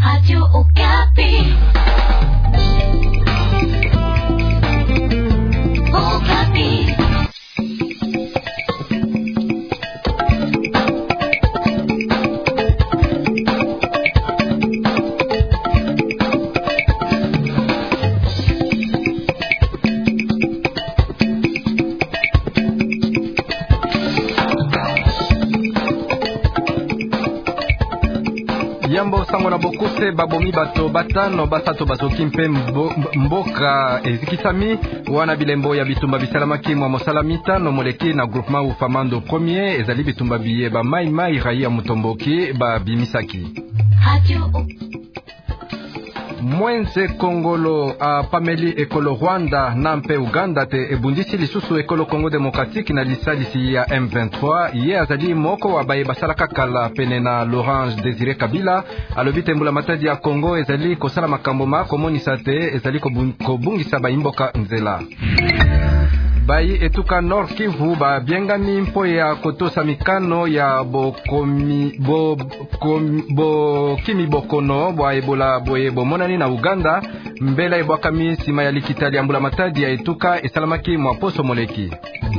Radio Okapi. Okapi. Yambo sango na bokuse babomi bato batano basato bazoki mpe mboka ezikisami wana bilembo ya bitumba bisalamaki mwa mosala mitano moleki na groupement ufamando premier ezali bitumba biye ba mai raia mutomboki ba bimisaki Mwenze Kongolo a Pameli Ekolo Rwanda nampe Uganda te ebundisi lisusu Ekolo Congo Démocratique na lisalisi ya M23 ye azali moko wa baye basalaka kala pene na Laurent Désiré Kabila alobite mbula matadi ya Congo ezali kosala makambo makomonisa te ezali kobungisa bayimboka nzela Bayi etuka Nord Kivu ba biengami mpo ya kotosa mikano ya kimi bokono bwa ebola boye bomonani na Uganda mbela ebwakami sima ya likitali ya mbula matadi ya etuka esalamaki mwa poso moleki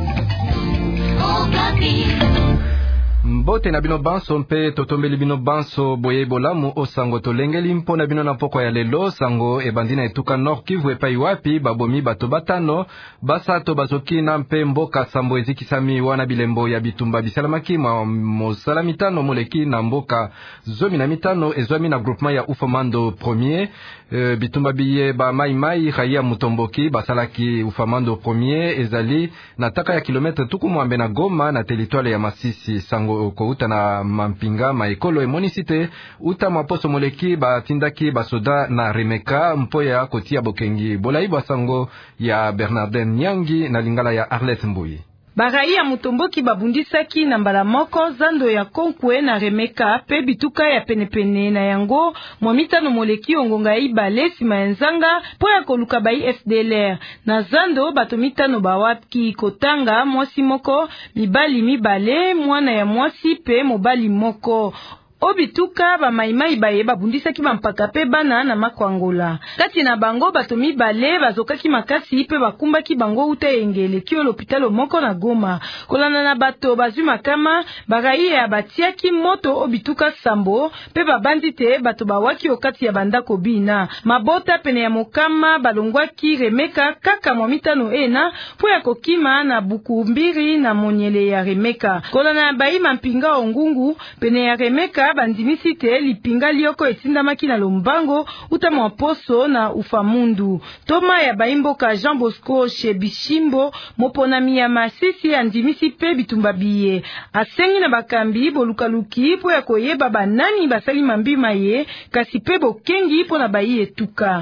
Mbote na bino banso mpe totombeli bino banso boye bolamu osango tolengeli mpo na bino na poko ya lelo sango ebandina etuka Nord Kivu epai wapi babomi bato batano basato bazoki na mpe mboka sambo ezikisami wana bilembo ya bitumba bisalamaki mosala mitano moleki na mboka zomi na mitano ezwami na groupement ya Ufamando premier bitumba biye ba mai raia mutomboki basalaki Ufamando premier ezali na taka ya kilometre tuku mwambe na Goma na teritwale ya Masisi sango kouta na mampinga maekolo emonisite uta maposo moleki batindaki basoda na Remeka mpoya kotia bokengi bolaibo sango ya Bernardin Nyangi na lingala ya Arlette Mbui Baraia mutomboki babundisaki na mbala moko zando ya Konkwe na Remeka pe bituka ya penepene na yango mwamitano moleki ongonga ibale sima ya nzanga po ya koluka bai FDLR na zando bato mitano bawaki kotanga mwasi moko mibali mibale mwana ya mwasi pe mobali moko Obituka ba maimai baye babundisaki bampaka pe bana na makwangola. Kati na bango bato mibale bazokaki makasi pe bakumbaki bango uta engele kio l'hôpital moko na Goma. Kolana na bato bazwi makama baraia batiaki moto obituka sambo pe babandi te bato bawaki okati ya bandako bina. Mabota pene ya mokama balongwaki Remeka kaka mwamitano ena po ya kokima na buku mbiri na monyele ya Remeka. Kolana bayi mampinga ongungu pene ya Remeka bandimisi te lipinga lioko esindamaki na lombango uta mwaposo na Ufamundu. Toma ya baimboka Jean Bosco Shebishimbo moponami ya Masisi andimisi pe bitumba biye. Asengi na bakambi bolukaluki po ya koyeba banani basali mambima ye kasi pe bokengi po na bayi etuka.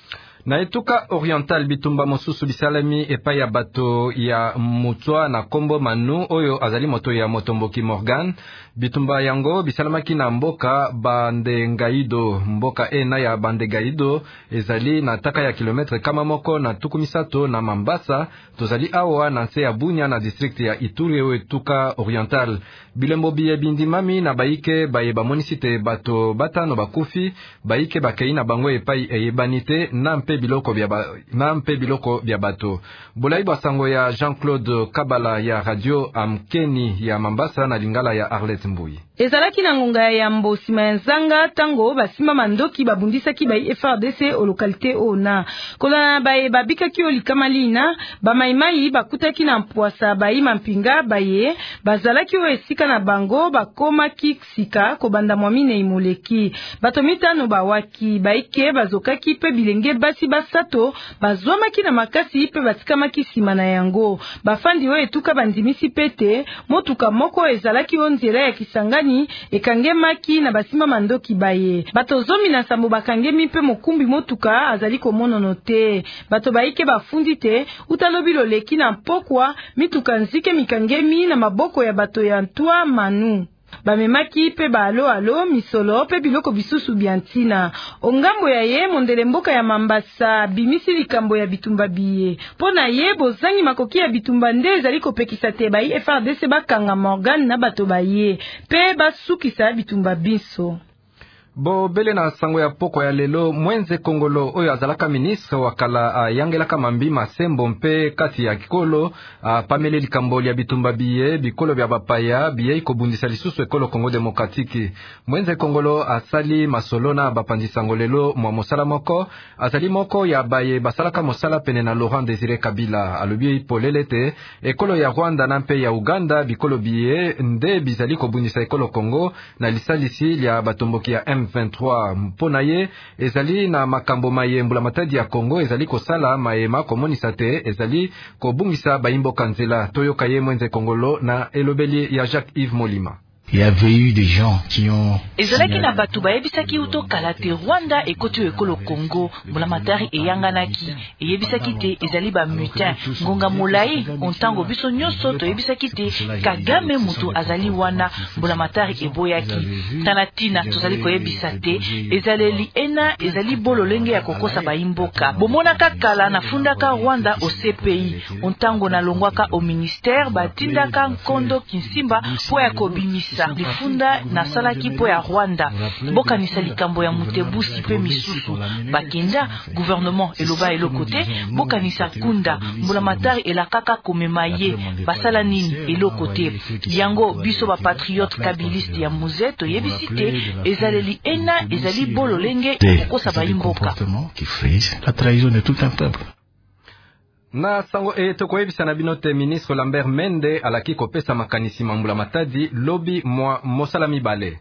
Na etuka oriental bitumba mosusu bisalami epai ya bato ya Mutswa na Kombo Manu oyo azali moto ya Motomboki Morgan bitumba yango bisalamaki na mboka Bandengaido mboka ena ya Bandengaido ezali na taka ya kilometre kama moko na tukumisato na Mambasa tozali awa na nse ya Bunya na district ya Ituri oyo etuka oriental bilembo biye bindimami na baike baye bamonisite bato batano bakufi baike bakei na bango epai eyebanite na mpe biloko bya bato bolai basango ya Jean-Claude Kabala ya radio Amkeni ya Mambasa na lingala ya Arlette Mbui ezalaki na ngonga ya mbosima ya nzanga tango basima mandoki babundisaki bai FRDC o lokalite ona kolana baye babikaki olikamalina bamaimai bakutaki na mpwasa bai mampinga baye bazalaki o esika na bango bakomaki sika kobanda mwamine imoleki bato mitano bawaki baike bazokaki pe bilenge basi basato bazwamaki na makasi pe batikamaki sima na yango bafandi o etuka bandimisi pete motuka moko ezalaki o nzela ya Kisangani ekangemaki na basima mandoki baye bato zomi na sambo bakangemi pe mokumbi motuka azali komonono te bato baike bafundi te utalobi loleki na mpokwa mituka nzike mikangemi na maboko ya bato ya Ntwa Manu bamemaki pe alo misolo pe biloko bisusu biantina ongambo ya ye mondele mboka ya Mambasa bimisi likambo ya bitumba biye pona ye bozangi makoki ya bitumba nde ezali kopekisa te bai FRDC bakanga Morgan na bato baye pe basukisa bitumba biso Bo bele na sango ya poko ya lelo Mwenze Kongolo oyo azalaka ministre wakala yangelaka mambi masembo mpe kati ya kikolo pamele likambo ya bitumba biye bikolo bya bapaya biye ikobundisa lisusu ekolo Kongo Demokratiki. Mwenze Kongolo asali masolona bapandi sango lelo mwa mosala moko azali moko ya baye basalaka mosala pene na Laurent Désiré Kabila alobi polelete ekolo ya Rwanda na mpe ya Uganda bikolo biye nde bizali kobundisa ekolo Kongo na lisalisi lya batomboki ya M23 mpona ye ezali na makambo mayembula matadi ya Kongo ezali kosala mayema komonisa te ezali kobungisa bayimboka nzela toyoka ye Mwenze Kongolo na elobeli ya Jacques-Yves Molima. Il y avait eu des gens qui ont ezalaki na batu bayebisaki uto kalate Rwanda ekoti ekolo Congo mbulamatari eyanganaki eyebisaki te ezali ba mutin ngonga molai ontango biso nyonso toyebisaki te Kagame mutu azali wana mbulamatari eboyaki talatina tozali koyebisa te ezaleli ena ezali bololenge ya kokosa bayimboka bomonaka kala nafundaka Rwanda au CPI ontango na longwaka au ministère batindaka nkondo kinsimba po ya kobimisa lifunda na salaki po ya Rwanda bokanisa likambo ya Mutebusi pe misusu bakenda gouvernement eloba elokote bokanisa kunda mbulamatari elakaka komemaye basala nini elokote yango biso ba patriote kabiliste ya muzeto yebisite ezaleli ena ezali bololenge kokosa bayimboka la trahison de tout un peuple. Na sango tokoyebisa na binote ministre Lambert Mende alaki kopesa makanisi mambula matadi lobi mwa mosala mibale.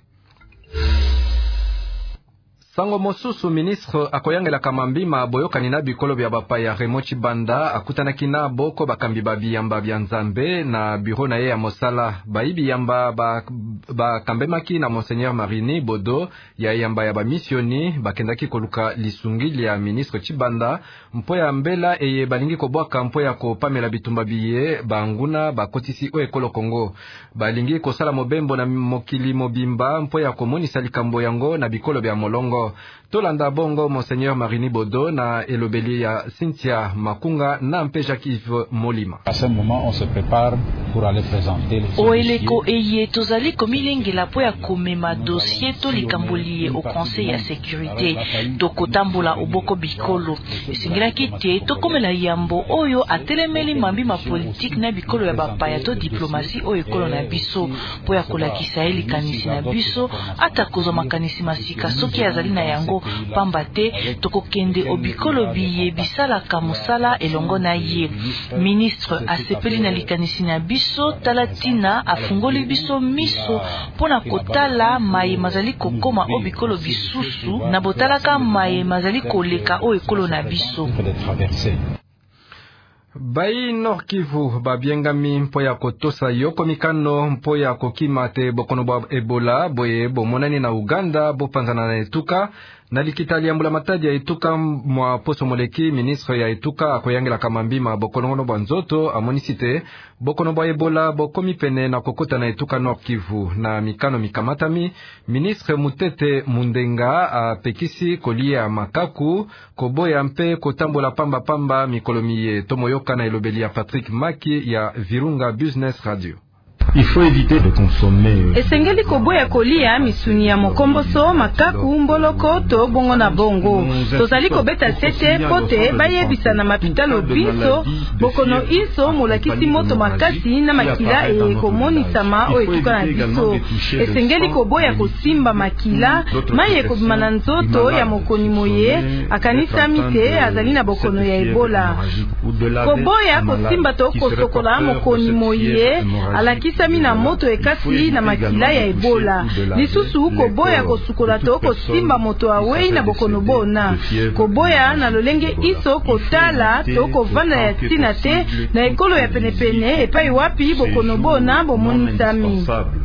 Sango mosusu ministre akoyangela kamambima boyokani na bikolo bya bapaya Remochi Banda akutanaki na boko bakambi babiyamba bya Nzambe na bureau na ye ya mosala bayibiyamba bakambemaki na Monseigneur Marini Bodo ya yamba ya bamisioni bakendaki koluka lisungili ya ministre Chibanda mpo ya mbela eye balingi kobwaka mpo ya kopamela bitumba biye banguna bakotisi o ekolo Kongo balingi kosala mobembo na mokili mobimba mpo ya komonisa likambo yango na bikolo bya molongo. Tolanda bongo Monseigneur Marini Bodo na elobeli ya Cynthia Makunga na mpe Jacques-Yves Molima. À ce moment, on se prépare pour aller présenter les oeleko eye tozali komilengela po ya komema dossier to likamboli au Conseil ya sécurité tokotambola oboko bikolo esingelaki te tokomela yambo oyo atelemeli mambi ma politique na bikolo ya bapaya to diplomatie oyo ekolo na biso po ya kolakisa likanisi na biso ata kozwa makanisi masika soki azali na yango pamba te tokokende obikolo biye bisalaka mosala elongo na ye ministre asepeli na likanisi na biso talatina afungoli biso miso pona kotala maye mazali kokoma obikolo bisusu na botalaka maye mazali koleka o ekolo na biso. Bai Nord Kivu babiengami mpo ya kotosa yoko mikano mpo ya kokima te bokono bwa Ebola boye bomonani na Uganda bopanzana na etuka na likitali ya mbula matadi ya etuka mwa poso moleki ministre ya etuka akoyangela kamambima bokono bwa nzoto amonisite bokono bwa Ebola bokomi pene na kokota na etuka Nord Kivu na mikano mikamatami ministre Mutete Mundenga apekisi kolia makaku koboya mpe kotambola pamba pamba mikolomiye tomoyoka na elobeli ya Patrick Maki ya Virunga Business Radio. Il faut éviter de consommer. Esengeli koboya kolia misuni ya mokomboso makaku mboloko to bongo na bongo. Tozali kobeta sete pote bayebisa na mapitalo biso bokono iso molakisi moto makasi na makila ekomonisama o etuka na biso. Esengeli koboya kosimba makila maye kobima na nzoto ya mokoni moye akanisa mite azali na bokono ya Ebola. Koboya kosimba to kosokola mokoni moye alakisa na moto ekasi na makila ya Ebola. Lisusu koboya kosukola to kosimba moto awei na bokono bona. Koboya na lolenge iso kotala to kovanda ya tina te na ekolo ya penepene epai wapi bokono bona bomonisami.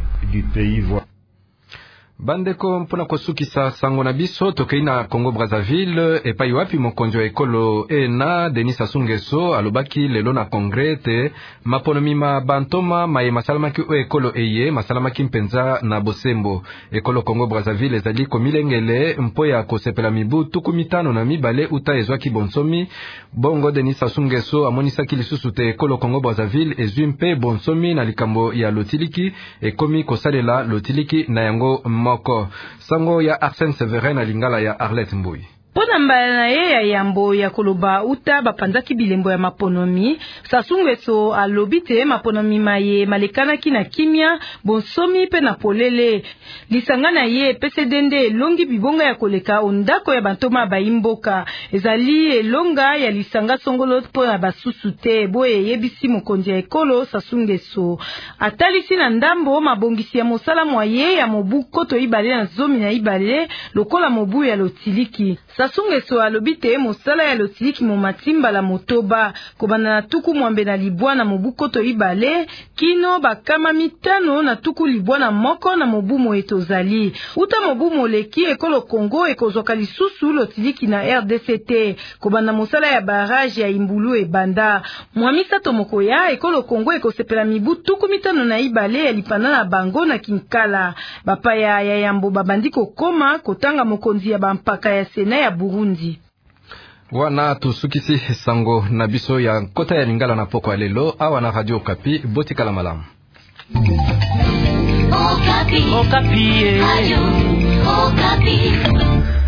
Bandeko mpona kosukisa sango na biso tokei na Congo Brazzaville epai wapi mokonzi wa ekolo ena Denis Sassou Nguesso alobaki lelo na kongre te maponomima bantoma maye masalamaki o ekolo eye masalamaki mpenza na bosembo ekolo Congo Brazzaville ezali komilengele mpo ya kosepela mibu tuku mitano na mibale uta ezwaki bonsomi bongo Denis Sassou Nguesso amonisaki lisusu te ekolo Congo Brazzaville ezwi mpe bonsomi na likambo ya lotiliki ekomi kosalela lotiliki na yango moko. Sango ya Arsène Severin na lingala ya Arlette Mbui. Pona mbala na ye ya yambo ya koloba uta bapanzaki bilembo ya maponomi, Sassou Nguesso alobi te maponomi maye malekanaki na kimia, bonsomi pe na polele. Lisanga na ye pesedende elongi bibonga ya koleka ondako ya bantoma baimboka. Ezali elonga ya lisanga songolo pona basusu te, boye yebisi mokonzi ya ekolo Sassou Nguesso. Atalisi na ndambo mabongisi ya mosala mwaye ya mobu koto ibale na zomi na ibale lokola mobu ya lotiliki. Sassou Nguesso alobi te mosala ya lotiliki mo matimba la motoba kobana na tuku mwambe na libwa na mobu koto ibale kino bakama mitano na tuku libwa na moko na mobu mo etozali. Uta mobu moleki ekolo Kongo ekozwaka lisusu lotiliki na RDCT kobana mosala ya barrage ya Imbulu ebanda. Mwamisato mokoya ekolo Kongo ekosepela mibu tuku mitano na ibale ya lipanda na bango na Kinkala. Bapaya ya yambo babandi kokoma kotanga mokonzi ya bampaka ya Sena ya Burundi. Wana tusukisi sango na biso ya kota ya lingala na poko ya lelo awa na Radio Okapi botikala malamu. Okapi. Okapi. Radio Okapi.